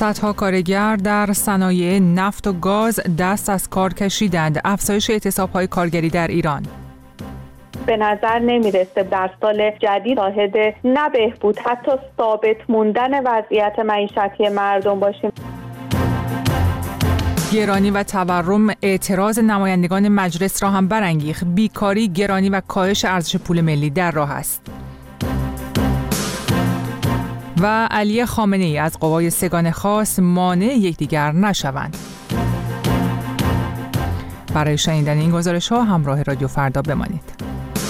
صدها کارگر در صنایع نفت و گاز دست از کار کشیدند. افزایش اعتصاب‌های کارگری در ایران. به نظر نمیرسه در سال جدید شاهد نه بهبود حتی ثابت موندن وضعیت معیشتی مردم باشیم. گرانی و تورم اعتراض نمایندگان مجلس را هم برانگیخت. بیکاری، گرانی و کاهش ارزش پول ملی در راه است. و علی خامنه‌ای از قوای سگان خاص مانع یکدیگر نشوند. برای شنیدن این گزارش‌ها همراه رادیو فردا بمانید.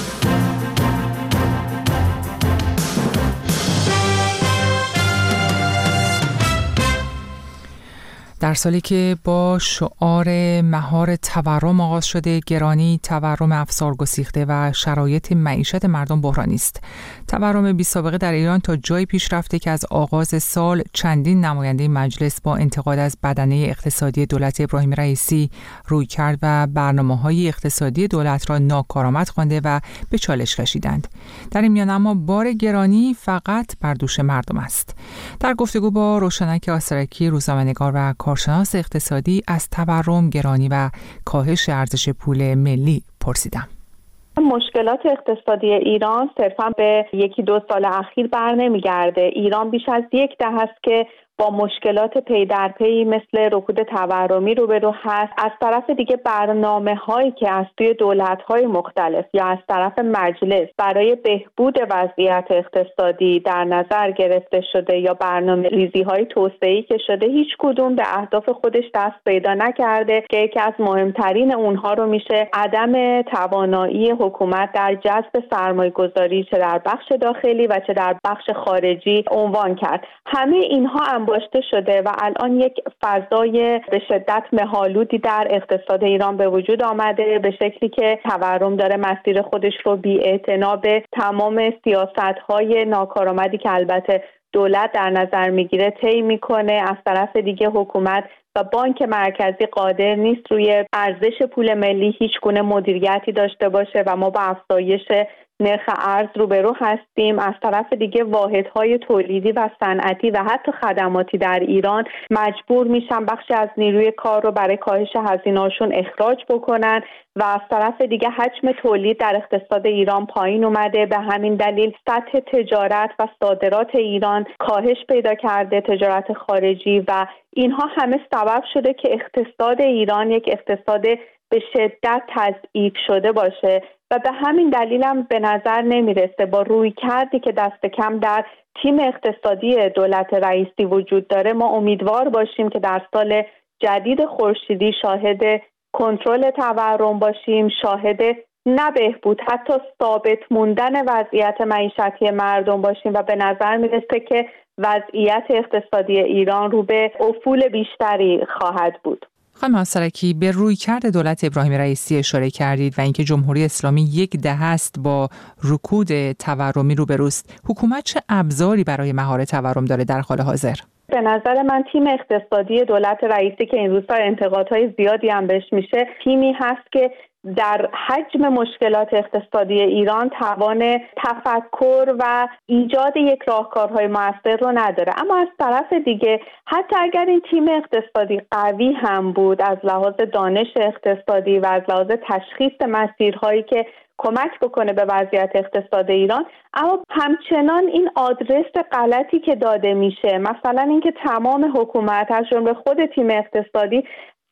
در سالی که با شعار مهار تورم آغاز شده، گرانی، تورم افسارگسیخته و شرایط معیشت مردم بحرانی است. تورم بی‌سابقه در ایران تا جایی پیش رفته که از آغاز سال چندین نماینده مجلس با انتقاد از بدنه اقتصادی دولت ابراهیم رئیسی رویکرد و برنامه‌های اقتصادی دولت را ناکارآمد خوانده و به چالش کشیدند. در این میان اما بار گرانی فقط بر دوش مردم است. در گفتگو با روشنک آسرکی، روزنامه‌نگار و کارشناس اقتصادی، از تورم، گرانی و کاهش ارزش پول ملی پرسیدم. مشکلات اقتصادی ایران صرفا به 1-2 سال اخیر بر نمیگرده. ایران بیش از 10 دهه است که با مشکلات پی در پی مثل رکود تورمی روبرو هست. از طرف دیگه برنامه‌هایی که از سوی دولت‌های مختلف یا از طرف مجلس برای بهبود وضعیت اقتصادی در نظر گرفته شده یا برنامه‌ریزی‌های توسعه‌ای که شده، هیچ کدوم به اهداف خودش دست پیدا نکرده که یکی از مهمترین اونها رو میشه عدم توانایی حکومت در جذب سرمایه‌گذاری چه در بخش داخلی و چه در بخش خارجی عنوان کرد. همه اینها انباشته شده و الان یک فضای به شدت مه‌آلودی در اقتصاد ایران به وجود آمده، به شکلی که تورم داره مسیر خودش رو بی‌اعتنا به تمام سیاست‌های ناکارآمدی که البته دولت در نظر میگیره طی میکنه. از طرف دیگه حکومت و بانک مرکزی قادر نیست روی ارزش پول ملی هیچ گونه مدیریتی داشته باشه و ما با افزایش نرخ ارز روبرو هستیم. از طرف دیگه واحدهای تولیدی و صنعتی و حتی خدماتی در ایران مجبور میشن بخشی از نیروی کار رو برای کاهش هزینه‌هاشون اخراج بکنن و از طرف دیگه حجم تولید در اقتصاد ایران پایین اومده. به همین دلیل سطح تجارت و صادرات ایران کاهش پیدا کرده، تجارت خارجی، و اینها همه سبب شده که اقتصاد ایران یک اقتصاد به شدت تضعیف شده باشه و به همین دلیل هم به نظر نمیرسه با رویکردی که دست کم در تیم اقتصادی دولت رئیسی وجود داره ما امیدوار باشیم که در سال جدید خورشیدی شاهد کنترل تورم باشیم، شاهد نه بهبود حتی ثابت موندن وضعیت معیشتی مردم باشیم و به نظر میرسه که وضعیت اقتصادی ایران رو به افول بیشتری خواهد بود. خانم آسرکی، به رویکرد دولت ابراهیم رئیسی اشاره کردید و اینکه جمهوری اسلامی 10 دهه است با رکود تورمی روبروست. حکومت چه ابزاری برای مهار تورم داره در حال حاضر؟ به نظر من تیم اقتصادی دولت رئیسی که این روزها انتقادهای زیادی هم بهش میشه، تیمی هست که در حجم مشکلات اقتصادی ایران توان تفکر و ایجاد یک راهکارهای موثر رو نداره. اما از طرف دیگه حتی اگر این تیم اقتصادی قوی هم بود از لحاظ دانش اقتصادی و از لحاظ تشخیص مسیرهایی که کمک بکنه به وضعیت اقتصاد ایران، اما همچنان این آدرس غلطی که داده میشه، مثلا اینکه تمام حکومت از جمله خود تیم اقتصادی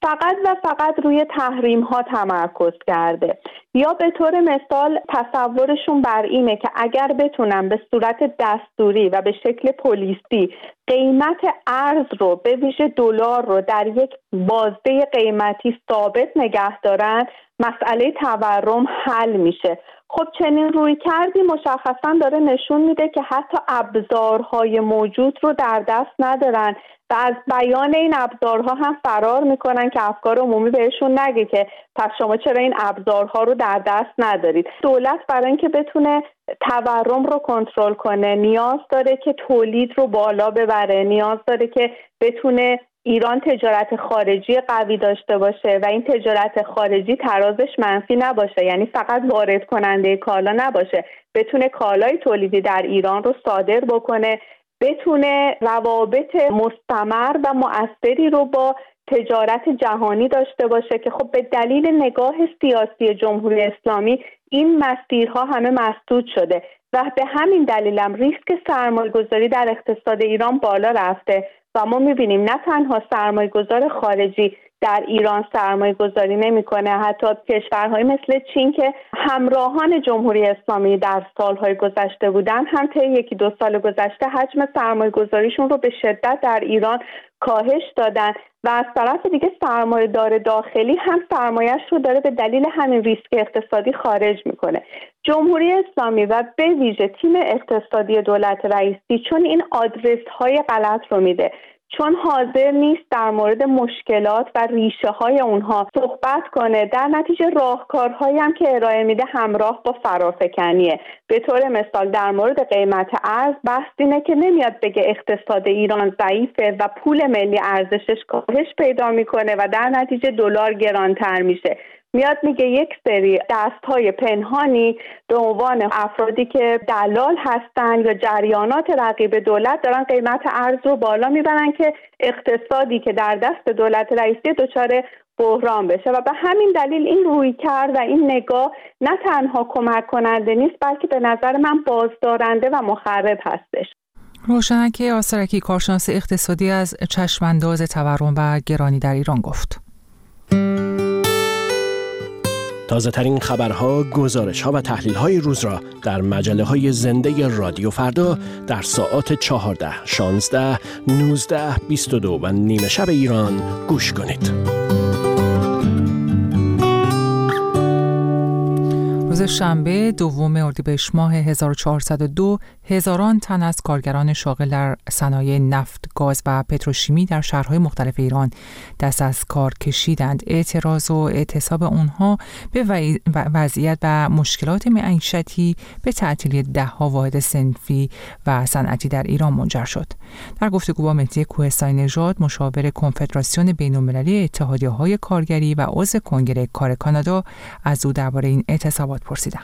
فقط روی تحریم ها تمرکز کرده، یا به طور مثال تصورشون بر اینه که اگر بتونن به صورت دستوری و به شکل پلیسی قیمت ارز رو به ویژه دلار رو در یک بازده قیمتی ثابت نگه دارن، مسئله تورم حل میشه. خب چنین روی کردی مشخصا داره نشون میده که حتی ابزارهای موجود رو در دست ندارن و از بیان این ابزارها هم فرار میکنن که افکار عمومی بهشون نگه که پس شما چرا این ابزارها رو در دست ندارید. دولت برای اینکه بتونه تورم رو کنترل کنه نیاز داره که تولید رو بالا ببره، نیاز داره که بتونه ایران تجارت خارجی قوی داشته باشه و این تجارت خارجی ترازش منفی نباشه، یعنی فقط وارد کننده کالا نباشه، بتونه کالای تولیدی در ایران رو صادر بکنه، بتونه روابط مستمر و مؤثری رو با تجارت جهانی داشته باشه که خب به دلیل نگاه سیاسی جمهوری اسلامی این مسیرها همه مسدود شده و به همین دلیلم ریسک سرمایه‌گذاری در اقتصاد ایران بالا رفته و ما می‌بینیم نه تنها سرمایه‌گذار خارجی در ایران سرمایه‌گذاری نمی‌کنه، حتی کشورهای مثل چین که همراهان جمهوری اسلامی در سالهای گذشته بودن هم طی 1-2 سال گذشته حجم سرمایه‌گذاریشون رو به شدت در ایران کاهش دادن و از طرف دیگه سرمایه‌دار داخلی هم سرمایه‌اش رو داره به دلیل همین ریسک اقتصادی خارج میکنه. جمهوری اسلامی و به ویژه تیم اقتصادی دولت رئیسی چون این آدرس‌های غلط رو میده، چون حاضر نیست در مورد مشکلات و ریشه های اونها صحبت کنه، در نتیجه راهکارهایی هم که ارائه میده همراه با فرافکنیه. به طور مثال در مورد قیمت ارز بحث اینه که نمیاد بگه اقتصاد ایران ضعیفه و پول ملی ارزشش کاهش پیدا میکنه و در نتیجه دلار گرانتر میشه. میاد میگه یک سری دستهای پنهانی به عنوان افرادی که دلال هستن یا جریانات رقیب دولت دارن قیمت ارز رو بالا میبرن که اقتصادی که در دست دولت رئیسی دچار بحران بشه و به همین دلیل این رویکرد و این نگاه نه تنها کمک کننده نیست بلکه به نظر من بازدارنده و مخرب هستش. روشنک آسرکی کارشناس اقتصادی از چشمانداز تورم و گرانی در ایران گفت: تازه ترین خبرها، گزارش‌ها و تحلیل‌های روز را در مجله‌های زنده رادیو فردا در ساعات 14، 16، 19، 22 و نیمه شب ایران گوش کنید. روز شنبه 2 اردیبهشت ماه 1402 هزاران تن از کارگران شاغل در صنایع نفت، گاز و پتروشیمی در شهرهای مختلف ایران دست از کار کشیدند. اعتراض و اعتصاب آنها به وضعیت و مشکلات معیشتی به تعطیلی 10 واحد صنفی و صنعتی در ایران منجر شد. در گفتگو با مهدی کوهستانی نژاد، مشاور کنفدراسیون بین‌المللی اتحادیه‌های کارگری و عضو کنگره کار کانادا، از او درباره این اعتصابات پرسیدم.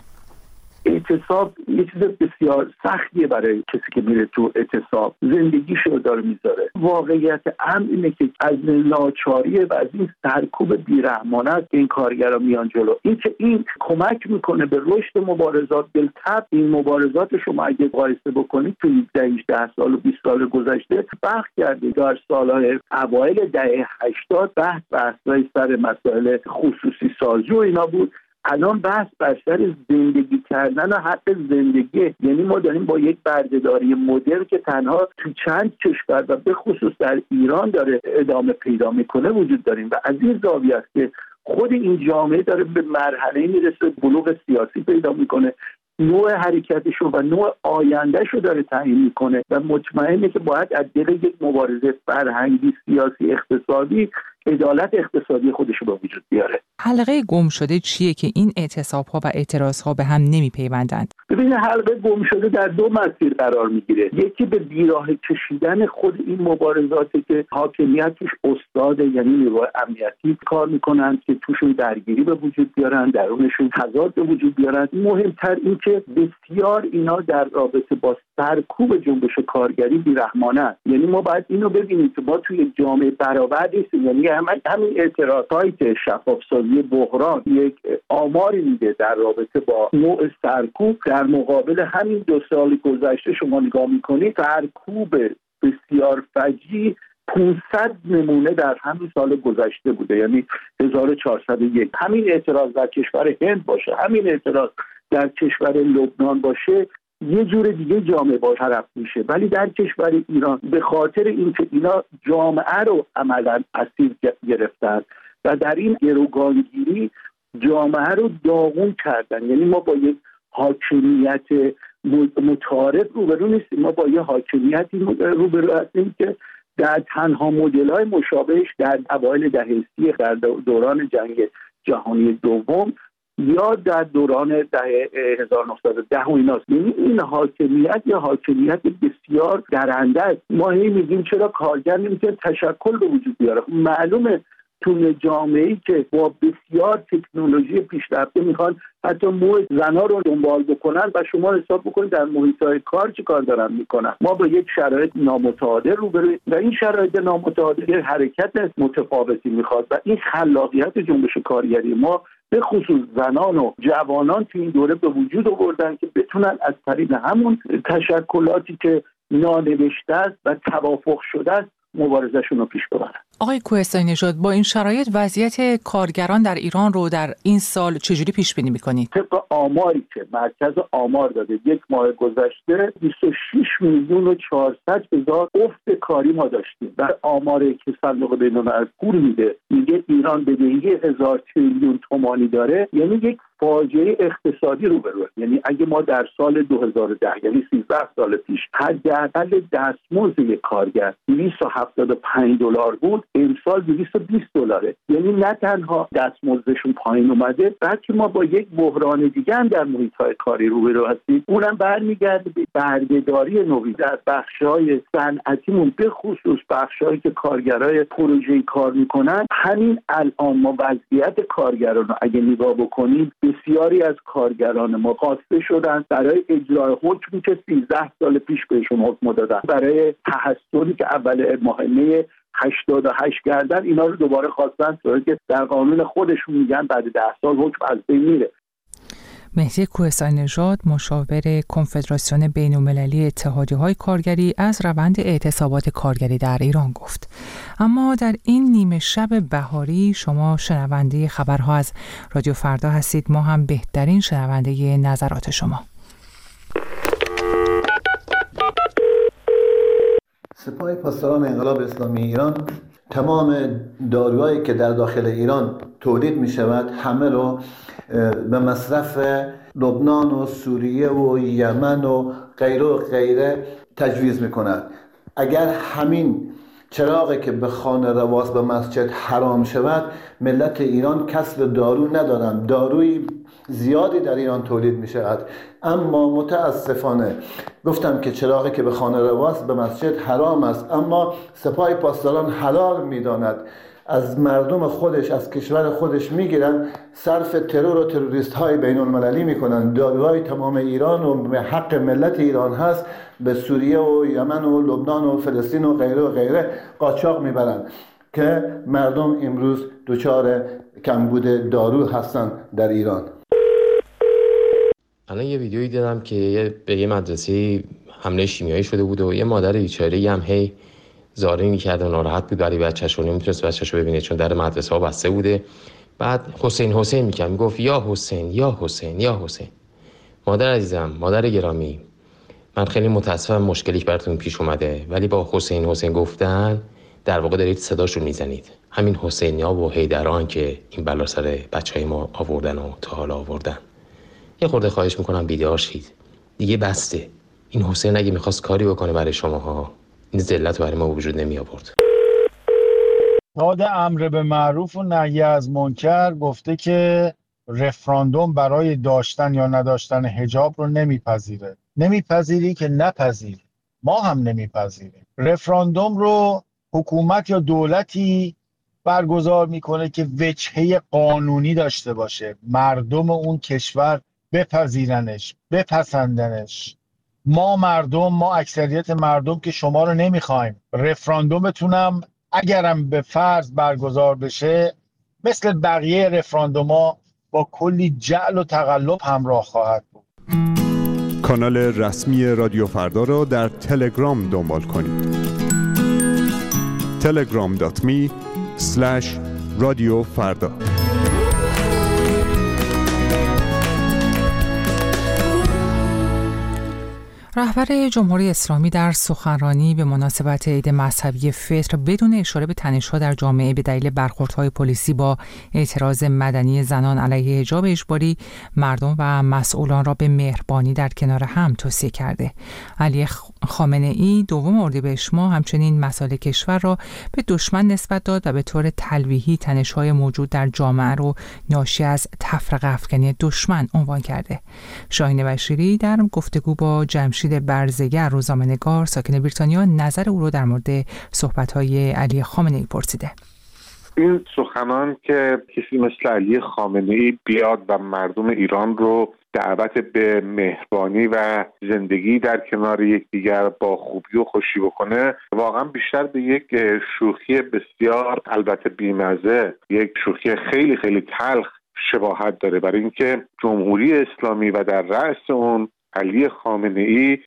اعتصاب یه چیز بسیار سختیه برای کسی که میره تو اعتصاب، زندگیشو داره میذاره. واقعیت امر اینه که از لاچاری و از این سرکوب بیرحمانه است این کارگرا میان جلو. این کمک میکنه به رشد مبارزات. بالطبع این مبارزات شما اگه مقایسه بکنید تو 18 سال و 20 سال گذشته بحث کردید. در سالهای اوایل دهه 80 بحث‌های سر مسائل خصوصی سازی و اینا بود. الان بحث بر سر زندگی کردن و حق زندگی، یعنی ما داریم با یک بردهداری مدرن که تنها تو چند کشور و به خصوص در ایران داره ادامه پیدا میکنه وجود داریم و از این زاویه است که خود این جامعه داره به مرحله میرسه بلوغ سیاسی پیدا میکنه، نوع حرکتشو و نوع آیندهشو داره تعیین میکنه و مطمئنه که باید از دل یک مبارزه فرهنگی، سیاسی، اقتصادی عدالت اقتصادی خودشو به وجود بیاره. حلقه گم شده چیه که این اعتصاب‌ها و اعتراض‌ها به هم نمی‌پیوندند؟ ببین، حلقه گم شده در 2 مسیر قرار میگیره. یکی به بیراه کشیدن خود این مبارزاتی که حاکمیت توش استاد، یعنی نیروهای امنیتی کار میکنن که توشون درگیری به وجود بیارن، درونشون تضاد به وجود بیارن. مهمتر این که بسیار اینا در رابطه با سرکوب جنبش کارگری بیرحمانه است. یعنی ما باید اینو ببینیم که ما توی جامعه برابر نیستیم. یعنی همین اعتراضایی که شفاف‌سازی بحران یک آماری میده در رابطه با نوع سرکوب، در مقابل همین 2 سال گذشته شما نگاه میکنید سرکوب بسیار فجیع 500 نمونه در همین سال گذشته بوده، یعنی 1401. همین اعتراض در کشور هند باشه، همین اعتراض در کشور لبنان باشه، یه جور دیگه جامعه با طرف میشه. ولی در کشور ایران به خاطر اینکه اینا جامعه رو عملاً اسیر گرفتن و در این گروگانگیری جامعه رو داغون کردن، یعنی ما با یک حاکمیت متعارف روبرو نیستیم، ما با یه حاکمیتی روبرو هستیم که در تنها مدل‌های مشابهش در اوایل دهه 30 در دوران جنگ جهانی دوم یا در دوران دهه 1910 و ایناست. یعنی این حاکمیت یا حاکمیت بسیار درنده است. ما هی میگیم چرا کارگر نمیتونه تشکل به وجود بیاره. معلومه تو جامعه‌ای که با بسیار تکنولوژی پیشرفته میخوان حتی زن‌ها رو دنبال بکنن و شما حساب بکنید در محیط‌های کار چه کار دارن میکنن. ما با یک شرایط نامتعادل روبرویم و این شرایط نامتعادل حرکت متفاوتی میخواد و این خلاقیت جنبش کارگری ما به خصوص زنان و جوانان تو این دوره به وجود آوردن که بتونن از طریق همون تشکلاتی که نانوشته است و توافق شده است مبارزه‌شون رو پیش ببرن. آقای کوهستانی نژاد، با این شرایط وضعیت کارگران در ایران رو در این سال چجوری پیش بینی می‌کنید؟ طبق آماری که مرکز آمار داده یک ماه گذشته 26,400,000 افت کاری ما داشتیم. در آماری که صندوق بین‌الملل پول میده میگه ایران بدهی 1000 تریلیون تومانی داره، یعنی یک فاجعه اقتصادی روبروه. یعنی اگه ما در سال 2010 یعنی 13 سال پیش حداقل دستمزد یک کارگر $275 بود، امسال $220. یعنی نه تنها دستمزدشون پایین اومده، بلکه ما با یک بحران دیگه هم در محیط‌های کاری روبرو هستیم. اونم برمیگرده به بردهداری نوین در بخش‌های صنعتیمون، به خصوص بخش‌هایی که کارگرای پروژه‌ای کار میکنن. همین الان ما وضعیت کارگران رو اگه نگاه بکنیم، بسیاری از کارگران ما خواسته شدن برای اجرای حکمی که 13 سال پیش بهشون حکم دادن، برای تحصلی که اول ماه می 88 کردن، اینا رو دوباره خواستن، طوری که در قانون خودشون میگن بعد 10 سال حکم از بین میره. مهدی کوهستانی نژاد، مشاور کنفدراسیون بین‌المللی اتحادیه‌های کارگری، از روند اعتصابات کارگری در ایران گفت. اما در این نیمه شب بهاری شما شنونده خبرها از رادیو فردا هستید. ما هم بهترین شنونده نظرات شما. سپاه پاسداران انقلاب اسلامی ایران تمام داروهایی که در داخل ایران تولید می شود همه رو به مصرف لبنان و سوریه و یمن و غیره تجویز می کند. اگر همین چراغی که به خانه رواست به مسجد حرام شود، ملت ایران کسب دارو ندارند. داروی زیادی در ایران تولید می شود، اما متاسفانه گفتم که چراغی که به خانه رواست به مسجد حرام است، اما سپاه پاسداران حلال می داند. از مردم خودش، از کشور خودش میگیرن، صرف ترور و تروریست های بین المللی میکنن. داروهای تمام ایران و به حق ملت ایران هست به سوریه و یمن و لبنان و فلسطین و غیره قاچاق میبرن که مردم امروز دچار کمبود دارو هستن در ایران. الان یه ویدیویی دیدم که به یه مدرسه حمله شیمیایی شده بود و یه مادر بیچاره هم هی زاری می‌کرد و ناراحت بود برای بچه‌ش و نمی‌تونست بچه‌شو ببینه چون در مدرسه ها بسته بوده. بعد حسین می‌کرد، میگفت یا حسین یا حسین یا حسین. مادر عزیزم، مادر گرامی، من خیلی متاسفم مشکلی براتون پیش اومده، ولی با حسین گفتن در واقع دارید صداشون میزنید. همین حسینیا و حیدران که این بلا سر بچهای ما آوردن و تا حالا آوردن. یه خورده خواهش میکنم بیدار شید. دیگه بسته. این حسین اگه میخواست کاری بکنه برای شماها، این ذلت برای ما وجود نمی آورد. داد امر به معروف و نهی از منکر گفته که رفراندوم برای داشتن یا نداشتن حجاب رو نمیپذیره. نمیپذیری که نپذیری. ما هم نمیپذیریم. رفراندوم رو حکومت یا دولتی برگزار میکنه که وجهه قانونی داشته باشه. مردم اون کشور بپذیرنش، بپسندنش. ما اکثریت مردم که شما رو نمیخوایم. رفراندومتونم اگرم به فرض برگزار بشه مثل بقیه رفراندوما با کلی جعل و تقلب همراه خواهد بود. کانال رسمی رادیو فردا را در تلگرام دنبال کنید. telegram.me/رادیوفردا. رهبر جمهوری اسلامی در سخنرانی به مناسبت عید مذهبی فطر بدون اشاره به تنش‌ها در جامعه به دلیل برخوردهای پلیسی با اعتراض مدنی زنان علیه حجاب اجباری، مردم و مسئولان را به مهربانی در کنار هم توصیه کرده. علی خامنه‌ای دوم اردیبهشت ماه همچنین مسائل کشور را به دشمن نسبت داد و به طور تلویحی تنش‌های موجود در جامعه را ناشی از تفرقه افکنی دشمن عنوان کرده. شاهین بشیری در گفتگو با جمشید برزگر روزنامه‌نگار ساکن بریتانیا نظر او را در مورد صحبت‌های علی خامنه‌ای پرسیده. این سخنان که کسی مثل علی خامنه‌ای بیاد و مردم ایران رو دعوت به مهربانی و زندگی در کنار یکدیگر با خوبی و خوشی بکنه، واقعا بیشتر به یک شوخی بسیار البته بیمزه، یک شوخی خیلی خیلی تلخ شباهت داره، برای اینکه جمهوری اسلامی و در رأس اون علی خامنه‌ای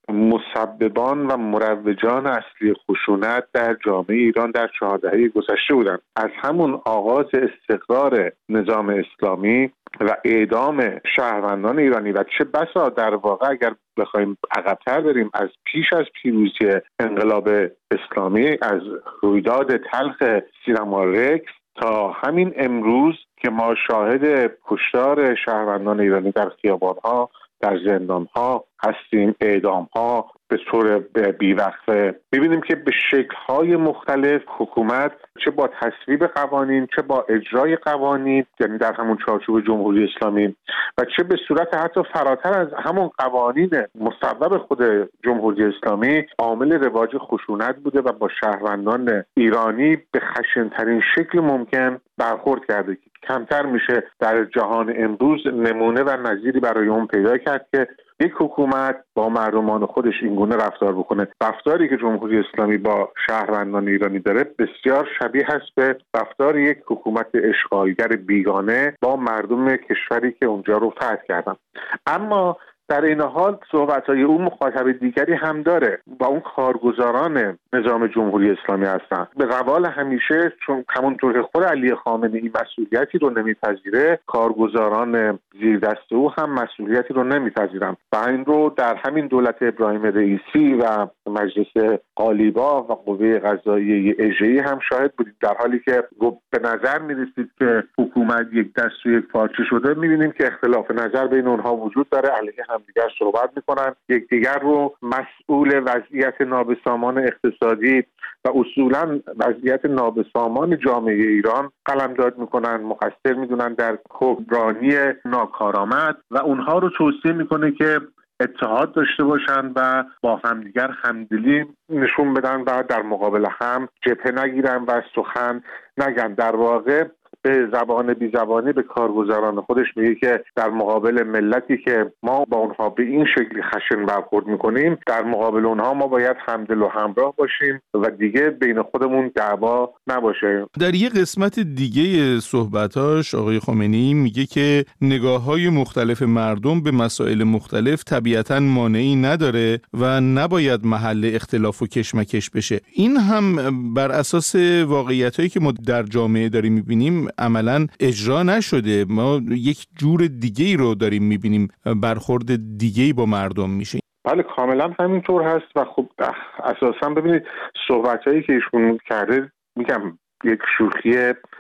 مسببان و مروجان اصلی خشونت در جامعه ایران در 4 دهه گذشته بودند. از همون آغاز استقرار نظام اسلامی و اعدام شهروندان ایرانی و چه بسا در واقع اگر بخوایم عقب‌تر بریم از پیش از پیروزی انقلاب اسلامی، از رویداد تلخ سینما رکس تا همین امروز که ما شاهد کشتار شهروندان ایرانی در خیابان‌ها، در زندان‌ها هستیم، اعدام‌ها به طور بیوقفه، می‌بینیم که به شکل‌های مختلف حکومت چه با تصویب قوانین، چه با اجرای قوانین، یعنی در همون چارچوب جمهوری اسلامی، و چه به صورت حتی فراتر از همون قوانین مصوب خود جمهوری اسلامی، عامل رواج خشونت بوده و با شهروندان ایرانی به خشن‌ترین شکل ممکن برخورد کرده. کمتر میشه در جهان امروز نمونه و نظیری برای اون پیدا کرد که یک حکومت با مردمان خودش اینگونه رفتار بکنه. رفتاری که جمهوری اسلامی با شهروندان ایرانی داره بسیار شبیه است به رفتار یک حکومت اشغالگر بیگانه با مردم کشوری که اونجا رو فتح کردن. اما در این حال صحبت‌های او مخاطب دیگری هم داره و اون کارگزاران نظام جمهوری اسلامی هستن. به روال همیشه، چون همونطور که خود علی خامنه‌ای مسئولیتی رو نمیپذیره، کارگزاران زیر دست او هم مسئولیتی رو نمیپذیرن و این رو در همین دولت ابراهیم رئیسی و مجلس قالیباف و قوه قضاییه اژه‌ای هم شاهد بودیم. در حالی که به نظر می‌رسید که حکومت یک دست و یک پارچه شده، می‌بینیم که اختلاف نظر بین اونها وجود داره، علیه همدیگر صحبت می‌کنن، یکدیگر رو مسئول وضعیت نابسامان اقتصادی و اصولاً وضعیت نابسامان جامعه ایران قلمداد می‌کنن، مقصر می‌دونن در حکمرانی ناکارآمد و اونها رو توصیه می‌کنه که اتحاد داشته باشن و با همدیگر همدلی نشون بدن و در مقابل هم جبهه نگیرن و سخن نگن. در واقع به زبان بی زبانی به کارگزاران خودش میگه که در مقابل ملتی که ما با اونها به این شکلی خشن برخورد میکنیم، در مقابل اونها ما باید همدل و همراه باشیم و دیگه بین خودمون دعوا نباشه. در یه قسمت دیگه صحبتاش آقای خامنه‌ای میگه که نگاه‌های مختلف مردم به مسائل مختلف طبیعتاً مانعی نداره و نباید محل اختلاف و کشمکش بشه. این هم بر اساس واقعیتایی که ما در جامعه داریم میبینیم عملاً اجرا نشده. ما یک جور دیگه‌ای رو داریم میبینیم، برخورد دیگه‌ای با مردم میشه. بله کاملا همینطور هست و خب اساساً ببینید صحبتایی که ایشون کرده، میگم یک شوخی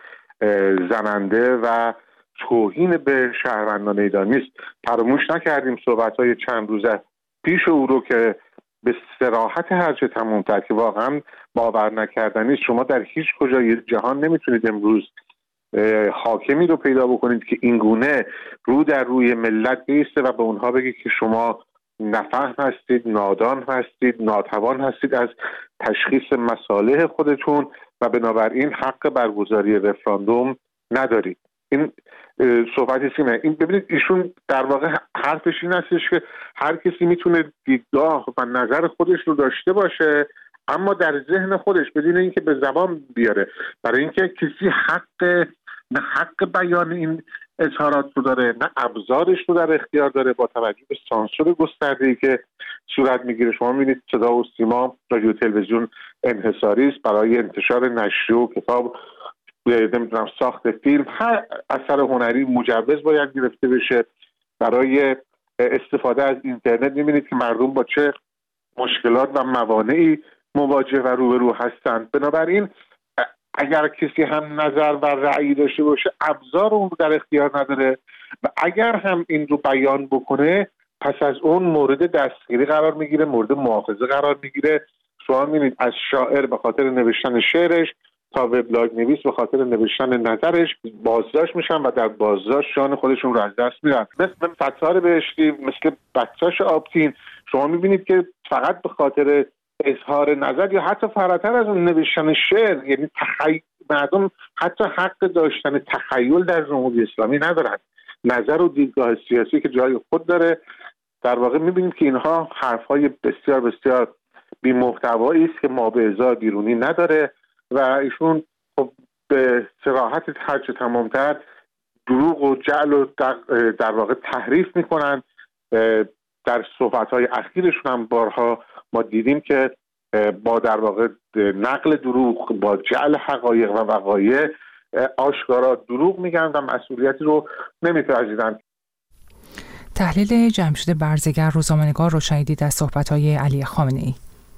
زننده و توهین به شهروندان ایرانی است. فراموش نکردیم صحبت‌های چند روزه پیش او رو که به صراحت هرچه تمام‌تر که واقعا باور نکردنی است. شما در هیچ کجای جهان نمیتونید امروز حاکمی رو پیدا بکنید که اینگونه رو در روی ملت بیسته و به اونها بگید که شما نفهم هستید، نادان هستید، ناتوان هستید از تشخیص مصالح خودتون و بنابراین حق برگزاری رفراندوم ندارید. این صحبتی سیمه. این ببینید ایشون در واقع حرفش این هستش که هر کسی میتونه دیدگاه و نظر خودش رو داشته باشه، اما در ذهن خودش بدون اینکه به زبان بیاره، برای اینکه کسی نه حق بیان این اظهارات رو داره، نه ابزارش رو در اختیار داره. با توجه به سانسور گسترده‌ای که صورت میگیره، شما میبینید صدا و سیما، رادیو تلویزیون انحصاری است برای انتشار نشریه و کتاب، نمیدونم ساخت فیلم، هر اثر هنری مجوز باید گرفته بشه. برای استفاده از اینترنت میبینید که مردم با چه مشکلات و موانعی مواجه و روبرو هستند. بنابراین اگر کسی هم نظر و رأی داشته باشه، ابزار اون در اختیار نداره و اگر هم این رو بیان بکنه، پس از اون مورد دستگیری قرار میگیره، مورد مؤاخذه قرار میگیره. شما میبینید از شاعر به خاطر نوشتن شعرش تا وبلاگ نویس به خاطر نوشتن نظرش بازداشت میشن و در بازداشت جان خودشون رو از دست میدن. مثل ستار بهشتی، مثل بچه‌ش آبتین، شما میبینید که فقط به خاطر اظهار نظر یا حتی فراتر از اون نوشتن شعر، یعنی مردم حتی حق داشتن تخیل در جمهوری اسلامی ندارن. نظر و دیدگاه سیاسی که جای خود داره. در واقع میبینیم که اینها حرفهای بسیار بسیار بی محتوایی است که مابعضا بیرونی نداره و ایشون خب به صراحت هرچه تمامتر دروغ و جعل و در واقع تحریف میکنن. در صحبت‌های اخیرشون هم بارها ما دیدیم که با در واقع نقل دروغ، با جعل حقایق و وقایع آشکارا دروغ میگن و مسئولیتی رو نمیپذیرن. تحلیل جمشید برزگر، روزنامه‌نگار، رو شنیدید از صحبت‌های علی خامنه‌ای.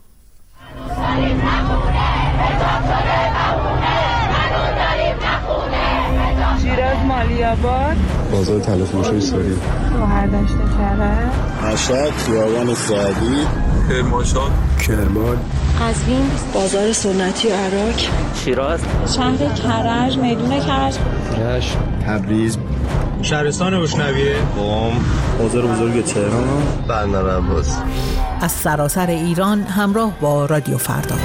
شیراز مالی‌آباد، بازار تلافروشی سوری، شهردشت کرج، مشهد، خیابان سعدی، کرمانشاه، کرمان، قزوین، بازار سنتی و عراق، شیراز، شهر کرج، میدون کرج، رشت، تبریز، شهرستان روشنویه، قم، بازار بزرگ تهران، بندرعباس. از سراسر ایران همراه با رادیو فردا.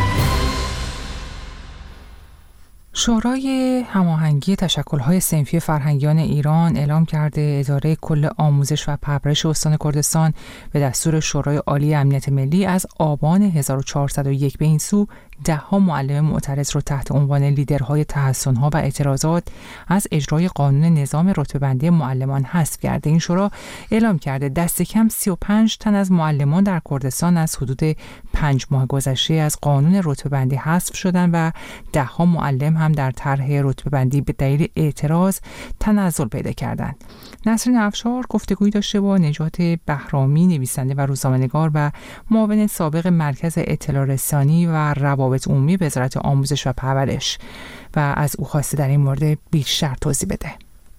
شورای هماهنگی تشکل‌های صنفی فرهنگیان ایران اعلام کرده اداره کل آموزش و پرورش استان کردستان به دستور شورای عالی امنیت ملی از آبان 1401 به این سو 10 معلم معترض رو تحت عنوان لیدرهای تحسن‌ها و اعتراضات از اجرای قانون نظام رتبه‌بندی معلمان حذف کرده. این شورا اعلام کرده دست کم 35 تن از معلمان در کردستان از حدود 5 ماه گذشته از قانون رتبه‌بندی حذف شدند و 10 معلم هم در طرح رتبه‌بندی به دلیل اعتراض تنزل پیدا کردند. نسرین افشار گفتگویی داشته با نجات بهرامی، نویسنده و روزنامه‌نگار و معاون سابق مرکز اطلاع رسانی و روابط عمومی وزارت آموزش و پرورش و از او خواسته در این مورد بیشتر توضیح بده.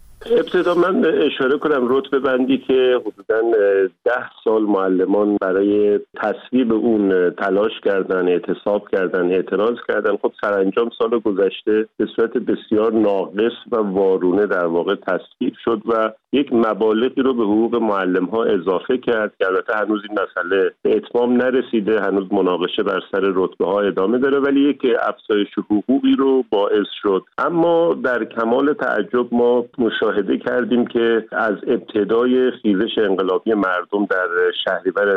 ابتدا من اشاره کنم رتبه بندی که حدوداً 10 سال معلمان برای تصویب اون تلاش کردن، اعتصاب کردن، اعتراض کردن. خب سرانجام سال گذشته به صورت بسیار ناقص و وارونه در واقع تصویب شد و یک مبالغی رو به حقوق معلم ها اضافه کرد که البته هنوز این مسئله به اتمام نرسیده، هنوز مناقشه بر سر رتبه ها ادامه داره، ولی یک افزایش حقوقی رو باعث شد. اما در کمال تعجب ما مشاهده کردیم که از ابتدای خیزش انقلابی مردم در شهریور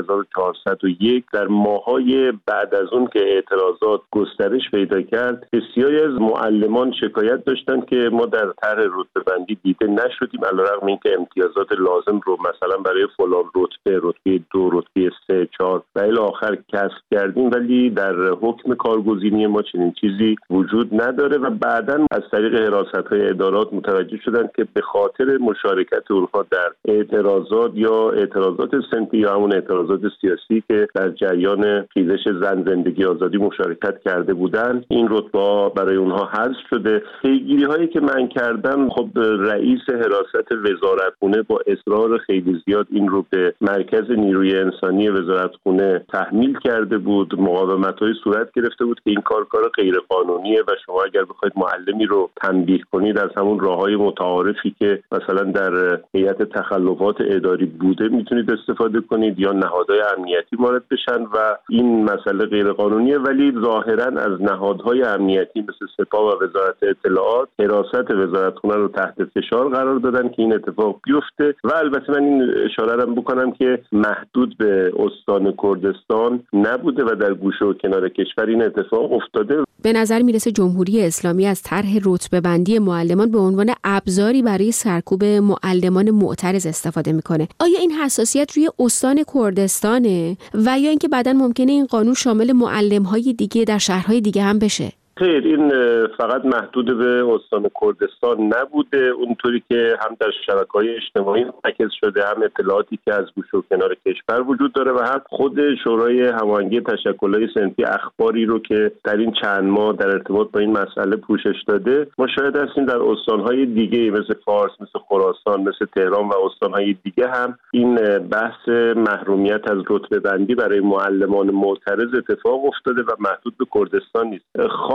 1401 در ماه‌های بعد از اون که اعتراضات گسترش پیدا کرد، بسیاری از معلمان شکایت داشتند که ما در طرح رتبه‌بندی دیده نشدیم، علیرغم اینکه امتیازات لازم رو مثلا برای فلان رتبه 2، رتبه 3، 4 و الی آخر کسب کردیم، ولی در حکم کارگزینی ما چنین چیزی وجود نداره و بعداً از طریق حراست‌های ادارات متوجه شدند که به خاطر مشارکت اونها در اعتراضات یا اعتراضات صنفی یا همون اعتراضات سیاسی که در جریان خیزش زن زندگی آزادی مشارکت کرده بودند، این رتبه برای اونها حذف شده. پیگیری هایی که من کردم، خب رئیس حراست وزارتخونه با اصرار خیلی زیاد این رو به مرکز نیروی انسانی وزارتخونه تحمیل کرده بود. مقاومت‌های صورت گرفته بود که این کار غیر قانونیه و شما اگر بخواید معلمی رو تنبیه کنید از همون راههای متعارفی که مثلا در هیئت تخلفات اداری بوده میتونید استفاده کنید یا نهادهای امنیتی وارد بشن و این مسئله غیر قانونیه، ولی ظاهرا از نهادهای امنیتی مثل سپاه و وزارت اطلاعات حراست وزارتخونه رو تحت فشار قرار دادن که این اتفاق بیفته. و البته من این اشاره رو بکنم که محدود به استان کردستان نبوده و در گوشه و کنار کشور این اتفاق افتاده. به نظر میرسه جمهوری اسلامی از طرح رتبه‌بندی معلمان به عنوان ابزاری برای سرکوب معلمان معترض استفاده میکنه. آیا این حساسیت روی استان کردستانه و یا اینکه بعداً ممکنه این قانون شامل معلم‌های دیگه در شهرهای دیگه هم بشه؟ خیر، این فقط محدود به استان کردستان نبوده، اونطوری که هم در شبکه‌های اجتماعی منعکس شده، هم اطلاعاتی که از گوشه و کنار کشور وجود داره و هم خود شورای هماهنگی تشکل‌های صنفی اخباری رو که در این چند ماه در ارتباط با این مسئله پوشش داده مشاهده هستیم در استان‌های دیگه مثل فارس، مثل خراسان، مثل تهران و استان‌های دیگه هم این بحث محرومیت از رتبه‌بندی برای معلمان معترض اتفاق افتاده و محدود به کردستان نیست.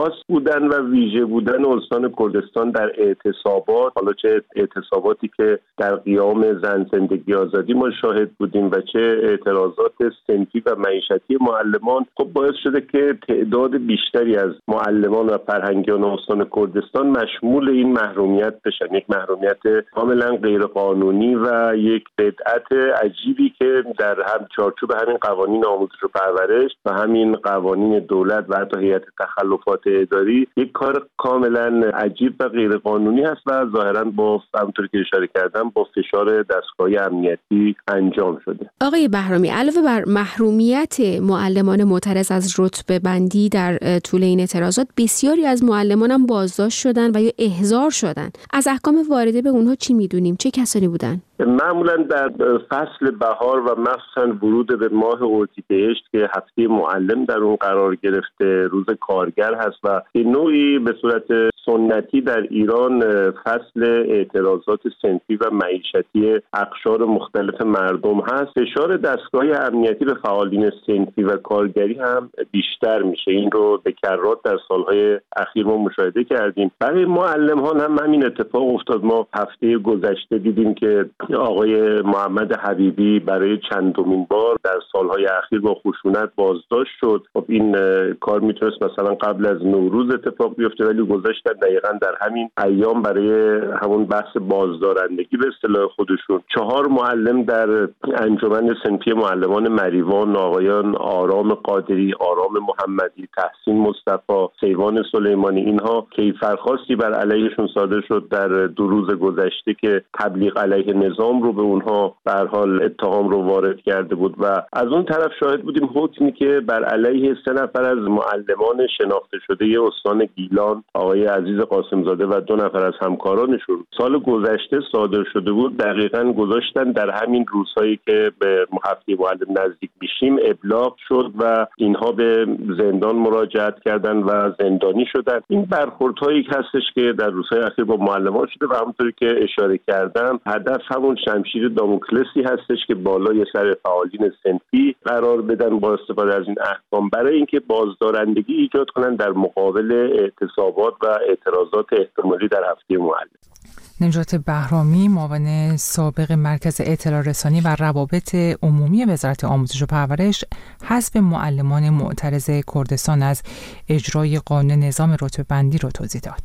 خاص بودن و ویژه بودن استان کردستان در اعتصابات، حالا چه اعتصاباتی که در قیام زن زندگی آزادی ما شاهد بودیم و چه اعتراضات صنفی و معیشتی معلمان، خب باعث شده که تعداد بیشتری از معلمان و فرهنگیان استان کردستان مشمول این محرومیت بشن. یک محرومیت کاملا غیرقانونی و یک بدعت عجیبی که در هم چارچوب همین قوانین آموزش و پرورش و همین قوانین دولت و حتی هیئت تخلفات اداری یک کار کاملا عجیب و غیرقانونی هست و ظاهرا با همونطور که اشاره کردم با فشار دستگاه امنیتی انجام شده. آقای بهرامی، علاوه بر محرومیت معلمان معترض از رتبه بندی در طول این اعتراضات، بسیاری از معلمان هم بازداشت شدن و یا احضار شدن. از احکام وارده به اونها چی میدونیم؟ چه کسانی بودن؟ معمولا در فصل بهار و مخصوصا ورود به ماه اردیبهشت که هفته معلم در اون قرار گرفته، روز کارگر هست و به نوعی به صورت سنتی در ایران فصل اعتراضات صنفی و معیشتی اقشار مختلف مردم هست. فشار دستگاه امنیتی به فعالین صنفی و کارگری هم بیشتر میشه. این رو به کرات در سالهای اخیر ما مشاهده کردیم. برای معلمان هم همین اتفاق افتاد. ما هفته گذشته دیدیم که آقای محمد حبیبی برای چندمین بار در سالهای اخیر با خشونت بازداشت شد. خب این کار میتونست مثلا قبل از نوروز اتفاق بیفته، ولی گذاشتن دقیقاً در همین ایام برای همون بحث بازدارندگی به اصطلاح خودشون. 4 معلم در انجمن صنفی معلمان مریوان، آقایان آرام قادری، آرام محمدی، تحسین مصطفی، سیوان سلیمانی، اینها کیفرخواستی بر علیهشون صادر شد در 2 روز گذشته که تبلیغ علیه نظام رو به اونها به هر حال اتهام رو وارد کرده بود و از اون طرف شاهد بودیم حکمی که بر علیه 3 نفر از معلمان شناخته شده استان گیلان، آقای عزیز قاسمزاده و 2 نفر از همکارانشون سال گذشته صادر شده بود، دقیقاً گذاشتن در همین روزهایی که به هفته معلم نزدیک میشیم ابلاغ شد و اینها به زندان مراجعت کردن و زندانی شدن. این برخوردهایی هستش که در روزهای اخیر با معلمان شده و همونطوری که اشاره کردم هدف همون شمشیر داموکلسی هستش که بالای سر فعالین صنفی قرار بدن با استفاده از این احکام برای اینکه بازدارندگی ایجاد کنن در مقابل اعتصابات و اعتراضات احتمالی در هفته معلم. نجات بهرامی، معاون سابق مرکز اطلاع رسانی و روابط عمومی وزارت آموزش و پرورش، حذف معلمان معترض کردستان از اجرای قانون نظام رتبه‌بندی رو توضیح داد.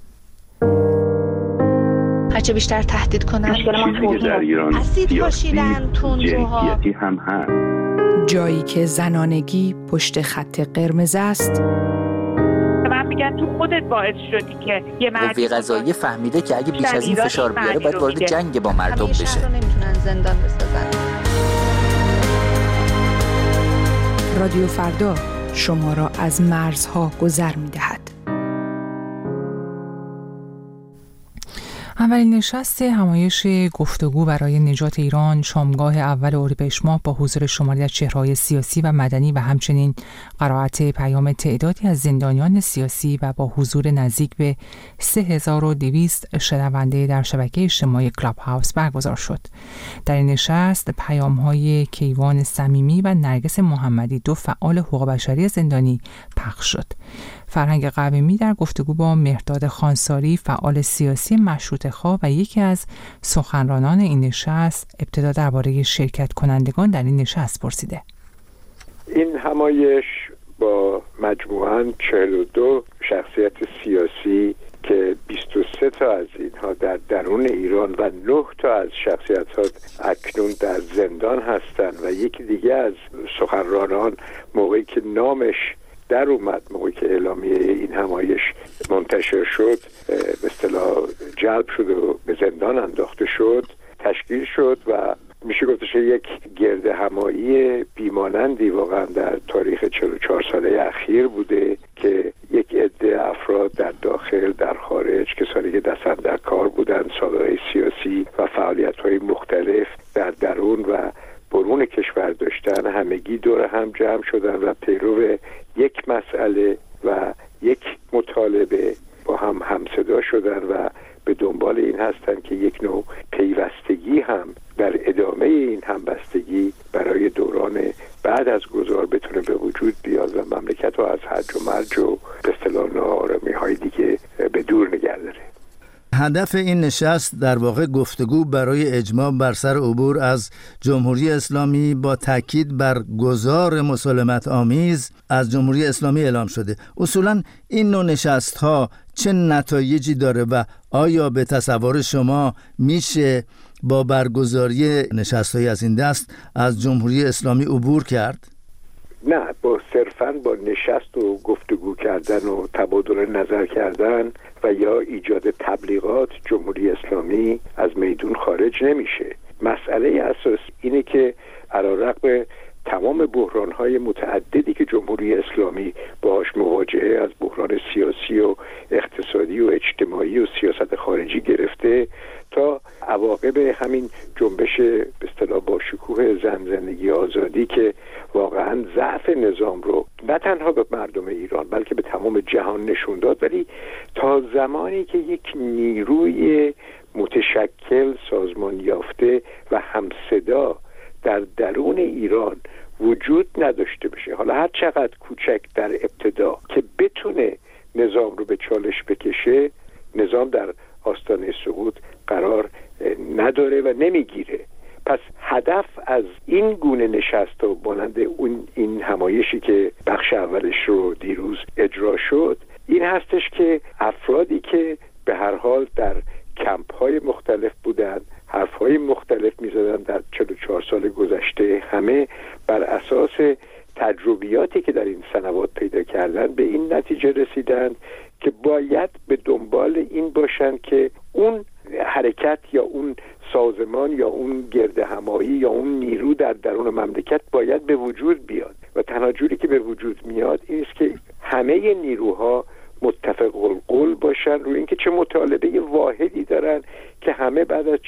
هرچه بیشتر تهدید کنن اسید پاشیدن تندروها هم هست. جایی که زنانگی پشت خط قرمز است، من میگن تو خودت باعث شدی که یه قوه قضاییه فهمیده که اگه بیش از این فشار بیاره باید وارد جنگ با مردم بشه. نمیتونن زندان بسازن. رادیو فردا شما را از مرزها گذر میدهد. اولین نشست همایش گفتگو برای نجات ایران شامگاه اول اردیبهشت ماه با حضور شماری از چهره‌های سیاسی و مدنی و همچنین قرائت پیام تعدادی از زندانیان سیاسی و با حضور نزدیک به 3200 شنونده در شبکه اجتماعی کلاب هاوس برگزار شد. در این نشست پیام‌های کیوان صمیمی و نرگس محمدی، 2 فعال حقوق بشری زندانی، پخش شد. فرهنگ قویمی در گفتگو با مهرداد خانساری، فعال سیاسی مشروطه‌خواه و یکی از سخنرانان این نشست، ابتدا درباره شرکت کنندگان در این نشست پرسیده. این همایش با مجموعاً 42 شخصیت سیاسی که 23 تا از اینها در درون ایران و 9 تا از شخصیت‌ها اکنون در زندان هستند و یکی دیگه از سخنرانان موقعی که نامش در اومد، موقعی که اعلامیه این همایش منتشر شد، به اصطلاح جلب شد و به زندان انداخته شد، تشکیل شد و میشه گفتش یک گرد همایی بیمانندی واقعا در تاریخ 44 ساله اخیر بوده که یک عده افراد در داخل، در خارج، کسانی که دستن در کار بودن، سابقه سیاسی و فعالیت‌های مختلف در درون و برون کشور داشتن، همگی دور هم جمع شدن و پیرو یک مسئله و یک مطالبه با هم همصدا شدن و به دنبال این هستن که یک نوع پیوستگی هم در ادامه این همبستگی برای دوران بعد از گذار بتونه به وجود بیاد و مملکت رو از هرج و مرج و به اصطلاح هدف این نشست در واقع گفتگو برای اجماع بر سر عبور از جمهوری اسلامی با تاکید بر گذار مسالمت آمیز از جمهوری اسلامی اعلام شده. اصولا این نوع نشست‌ها چه نتایجی داره و آیا به تصور شما میشه با برگزاری نشست‌های از این دست از جمهوری اسلامی عبور کرد؟ نه، با صرفاً با نشست و گفتگو کردن و تبادل نظر کردن و یا ایجاد تبلیغات جمهوری اسلامی از میدون خارج نمیشه. مسئله اساس اینه که علیرغم تمام بحران‌های متعددی که جمهوری اسلامی باهاش مواجهه، از بحران سیاسی و اقتصادی و اجتماعی و سیاست خارجی گرفته تا عواقب همین جنبش به اصطلاح با شکوه زندگی آزادی که واقعا ضعف نظام رو نه تنها به مردم ایران بلکه به تمام جهان نشون داد، ولی تا زمانی که یک نیروی متشکل، سازمان یافته و همصدا در درون ایران وجود نداشته باشه، حالا هر چقدر کوچک در ابتدا، که بتونه نظام رو به چالش بکشه، نظام در آستانه سقوط قرار نداره و نمیگیره. پس هدف از این گونه نشست و مانند این همایشی که بخش اولش رو دیروز اجرا شد این هستش که افرادی که به هر حال در کمپ‌های مختلف بودن، حرف‌های مختلف می‌زدن در 44 سال گذشته، همه بر اساس تجربیاتی که در این سنوات پیدا کردن به این نتیجه رسیدند که باید به دنبال این باشن که اون حرکت یا اون سازمان یا اون گردهمایی یا اون نیرو در درون مملکت باید به وجود بیاد و تنها جوری که به وجود میاد این است که همه نیروها متفق القول باشن روی اینکه چه مطالبه واحدی دارن که همه بعد از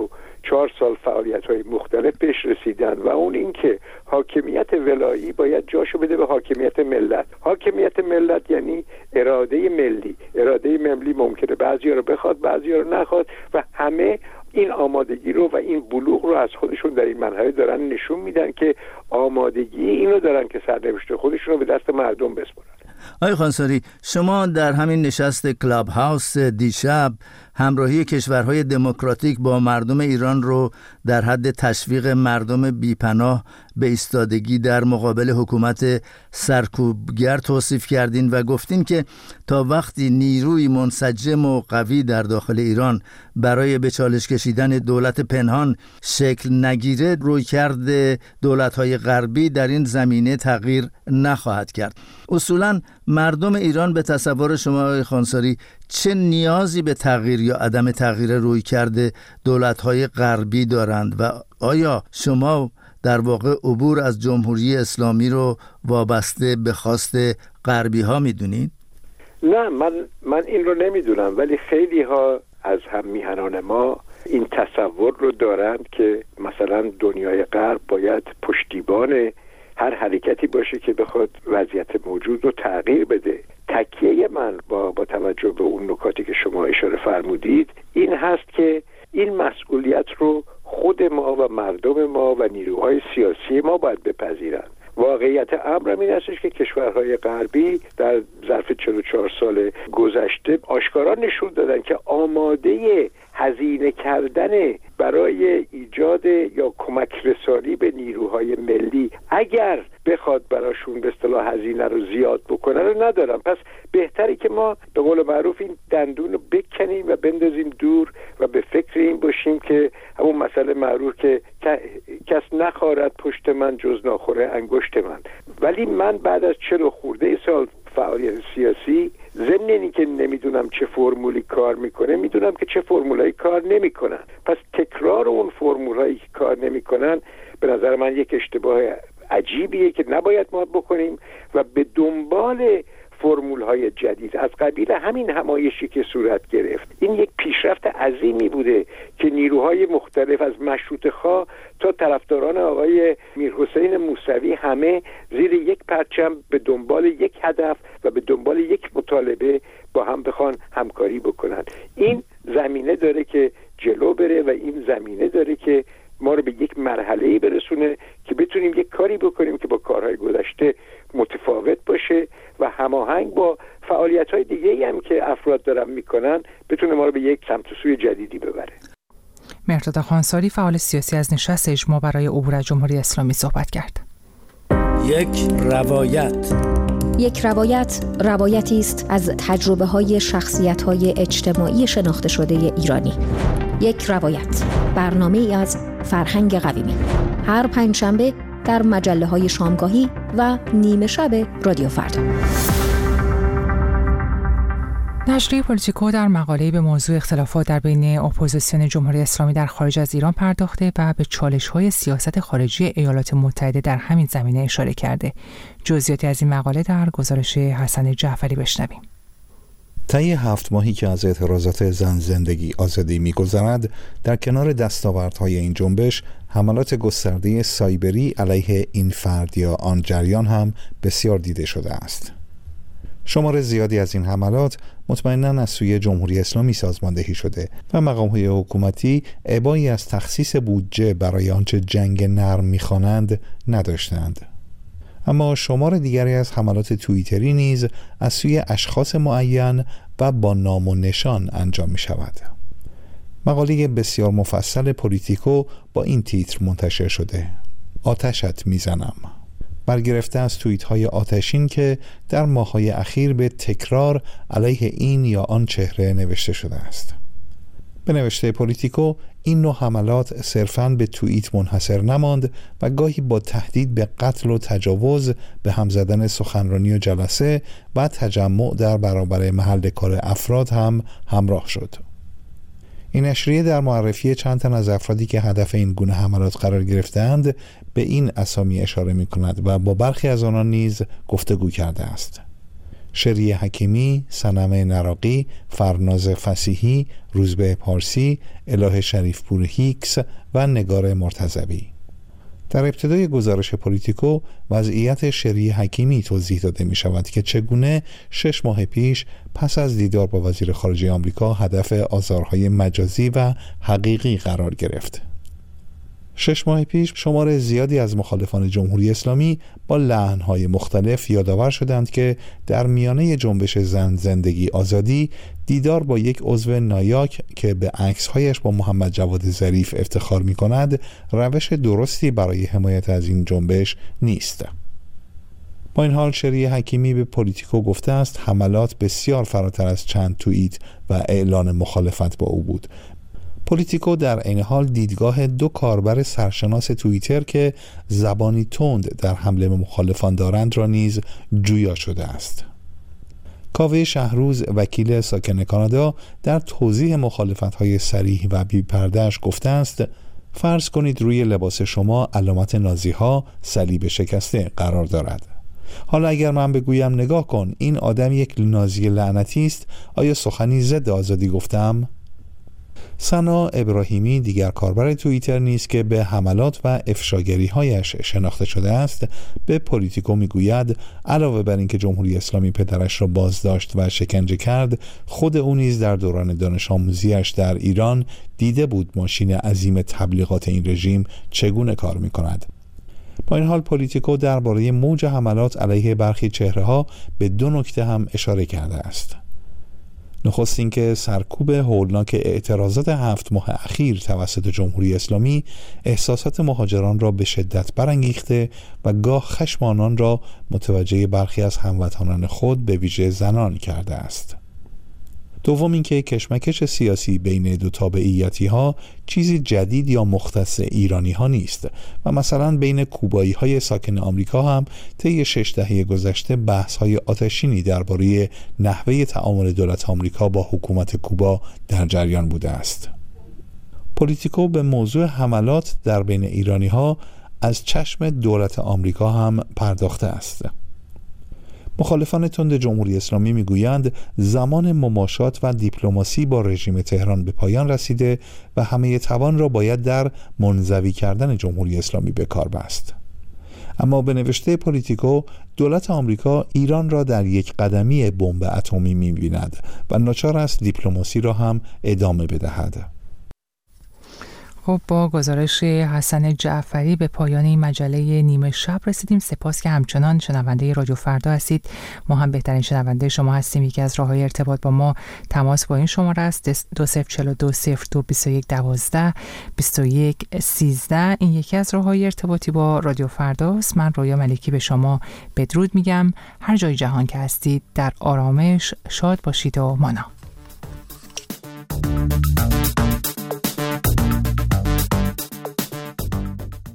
44 سال فعالیت‌های مختلف بهش رسیدن و اون اینکه حاکمیت ولایی باید جاشو بده به حاکمیت ملت. حاکمیت ملت یعنی اراده ملی. اراده ملی ممکنه بعضیا رو بخواد، بعضیا رو نخواد و همه این آمادگی رو و این بلوغ رو از خودشون در این مرحله دارن نشون میدن که آمادگی اینو دارن که سرنوشت خودشون رو به دست مردم بسپارن. آقای خانساری، شما در همین نشست کلاب هاوس دیشب همراهی کشورهای دموکراتیک با مردم ایران رو در حد تشویق مردم بیپناه به ایستادگی در مقابل حکومت سرکوبگر توصیف کردین و گفتین که تا وقتی نیروی منسجم و قوی در داخل ایران برای به چالش کشیدن دولت پنهان شکل نگیره، رویکرد دولت‌های غربی در این زمینه تغییر نخواهد کرد. اصولاً مردم ایران به تصور شما آقای خانساری چه نیازی به تغییر یا عدم تغییر رویکرد دولت‌های غربی دارند و آیا شما در واقع عبور از جمهوری اسلامی رو وابسته به خواست غربی ها میدونید؟ نه، من این رو نمیدونم، ولی خیلی ها از هم میهنان ما این تصور رو دارند که مثلا دنیای غرب باید پشتیبان هر حرکتی باشه که بخواد وضعیت موجود رو تغییر بده. تکیه من با توجه به اون نکاتی که شما اشاره فرمودید این هست که این مسئولیت رو خود ما و مردم ما و نیروهای سیاسی ما باید بپذیرند. واقعیت امر این هستش که کشورهای غربی در ظرف 44 سال گذشته آشکارا نشون دادن که آماده هزینه کردن برای ایجاد یا کمک رسانی به نیروهای ملی اگر بخواد براشون به اصطلاح هزینه رو زیاد بکنه رو ندارن. پس بهتری که ما به قول معروف این دندون رو بکنیم و بندازیم دور و به فکر این باشیم که همون مسئله معروف که کس نخارد پشت من جز ناخوره انگشت من. ولی من بعد از 40 خورده سال فعالیت سیاسی، ضمن اینی که نمیدونم چه فرمولی کار میکنه، میدونم که چه فرمولایی کار نمیکنن. پس تکرار اون فرمولایی که کار نمیکنن به نظر من یک اشتباه عجیبیه که نباید ما بکنیم و به دنبال فرمول‌های جدید از قبیل همین همایشی که صورت گرفت. این یک پیشرفت عظیمی بوده که نیروهای مختلف از مشروطه‌خواه تا طرفداران آقای میرحسین موسوی همه زیر یک پرچم به دنبال یک هدف و به دنبال یک مطالبه با هم بخوان همکاری بکنن. این زمینه داره که جلو بره و این زمینه داره که ما رو به یک مرحله‌ای برسونه که بتونیم یک کاری بکنیم که با کارهای گذشته متفاوت باشه و هماهنگ با فعالیت‌های دیگه‌ای هم که افراد دارن میکنن بتونه ما رو به یک سمت مهرداد خانساری فعال سیاسی از نشست اجماع برای عبور از جمهوری اسلامی صحبت کرد. یک روایت روایتی است از تجربه‌های شخصیت‌های اجتماعی شناخته شده ایرانی. یک روایت، برنامه‌ای از فرهنگ قویمی. هر پنجشنبه در مجله‌های شامگاهی و نیمه شب رادیو فردا. نشریه پولیتیکو در مقاله‌ای به موضوع اختلافات در بین اپوزیسیون جمهوری اسلامی در خارج از ایران پرداخته و به چالش‌های سیاست خارجی ایالات متحده در همین زمینه اشاره کرده. جزئیاتی از این مقاله در گزارش حسن جعفری بشنویم. طی 7 ماهی که از اعتراضات زن زندگی آزادی می‌گذرد، در کنار دستاوردهای این جنبش، حملات گسترده سایبری علیه این فرد یا آن جریان هم بسیار دیده شده است. شمار زیادی از این حملات مطمئناً از سوی جمهوری اسلامی سازماندهی شده و مقام‌های حکومتی ابایی از تخصیص بودجه برای آنچه جنگ نرم می‌خوانند نداشتند. اما شمار دیگری از حملات توییتری نیز از سوی اشخاص معین و با نام و نشان انجام می شود. مقاله بسیار مفصل پولیتیکو با این تیتر منتشر شده: آتشت میزنم، برگرفته از توییت های آتشین که در ماه‌های اخیر به تکرار علیه این یا آن چهره نوشته شده است. به نوشته پولیتیکو، این نوع حملات صرفاً به توییت منحصر نماند و گاهی با تهدید به قتل و تجاوز، به هم زدن سخنرانی و جلسه و تجمع در برابر محل کار افراد هم همراه شد. این نشریه در معرفی چند تن از افرادی که هدف این گونه حملات قرار گرفتند به این اسامی اشاره می کند و با برخی از آنان نیز گفتگو کرده است: شریعه حکیمی، صنم نراقی، فرناز فسیحی، روزبه پارسی، اله شریفپور هیکس و نگار مرتضوی. در ابتدای گزارش پولیتیکو وضعیت شریعه حکیمی توضیح داده می شود که چگونه 6 ماه پیش پس از دیدار با وزیر خارجه آمریکا هدف آزارهای مجازی و حقیقی قرار گرفت. 6 ماه پیش شمار زیادی از مخالفان جمهوری اسلامی با لعنهای مختلف یادآور شدند که در میانه جنبش زن زندگی آزادی دیدار با یک عضو نایاک که به عکسهایش با محمد جواد ظریف افتخار می کند روش درستی برای حمایت از این جنبش نیست. با این حال شریعه حکیمی به پولیتیکو گفته است حملات بسیار فراتر از چند توییت و اعلان مخالفت با او بود. پولیتیکو در عین حال دیدگاه 2 کاربر سرشناس توییتر که زبانی تند در حمله به مخالفان دارند را نیز جویا شده است. کاوه شهروز، وکیل ساکن کانادا، در توضیح مخالفت‌های صریح و بی‌پرده‌اش گفته است: فرض کنید روی لباس شما علامت نازی‌ها، صلیب شکسته قرار دارد. حالا اگر من بگویم نگاه کن این آدم یک نازی لعنتی است، آیا سخنی ضد آزادی گفتم؟ سنا ابراهیمی، دیگر کاربر توییتر نیست که به حملات و افشاگری‌هایش شناخته شده است، به پولیتیکو میگوید علاوه بر اینکه جمهوری اسلامی پدرش را بازداشت و شکنجه کرد، خود او نیز در دوران دانش آموزیش در ایران دیده بود ماشین عظیم تبلیغات این رژیم چگونه کار می‌کند. با این حال پولیتیکو درباره موج حملات علیه برخی چهره‌ها به 2 نکته هم اشاره کرده است. نخست اینکه سرکوب هولناک اعتراضات 7 ماه اخیر توسط جمهوری اسلامی احساسات مهاجران را به شدت برانگیخته و گاه خشم آنان را متوجه برخی از هموطنان خود به ویژه زنان کرده است. دوم اینکه کشمکش سیاسی بین 2 تابعیتی ها چیزی جدید یا مختص ایرانی ها نیست و مثلا بین کوبایی های ساکن آمریکا هم طی 6 دهه گذشته بحث های آتشینی درباره نحوه تعامل دولت آمریکا با حکومت کوبا در جریان بوده است. پولیتیکو به موضوع حملات در بین ایرانی ها از چشم دولت آمریکا هم پرداخته است. مخالفان تند جمهوری اسلامی میگویند زمان مماشات و دیپلماسی با رژیم تهران به پایان رسیده و همه توان را باید در منزوی کردن جمهوری اسلامی به کار بست. اما به نوشته پولیتیکو دولت آمریکا ایران را در یک قدمی بمب اتمی می‌بیند و ناچار است دیپلماسی را هم ادامه بدهد. خب با گزارش حسن جعفری به پایان این مجله نیمه شب رسیدیم. سپاس که همچنان شنونده رادیو فردا هستید. ما هم بهترین شنونده شما هستیم. یکی از راه‌های ارتباط با ما تماس با این شماره است 20420221122113. این یکی از راه‌های ارتباطی با رادیو فردا است. من رویا ملکی به شما بدرود میگم. هر جای جهان که هستید در آرامش شاد باشید و مانا.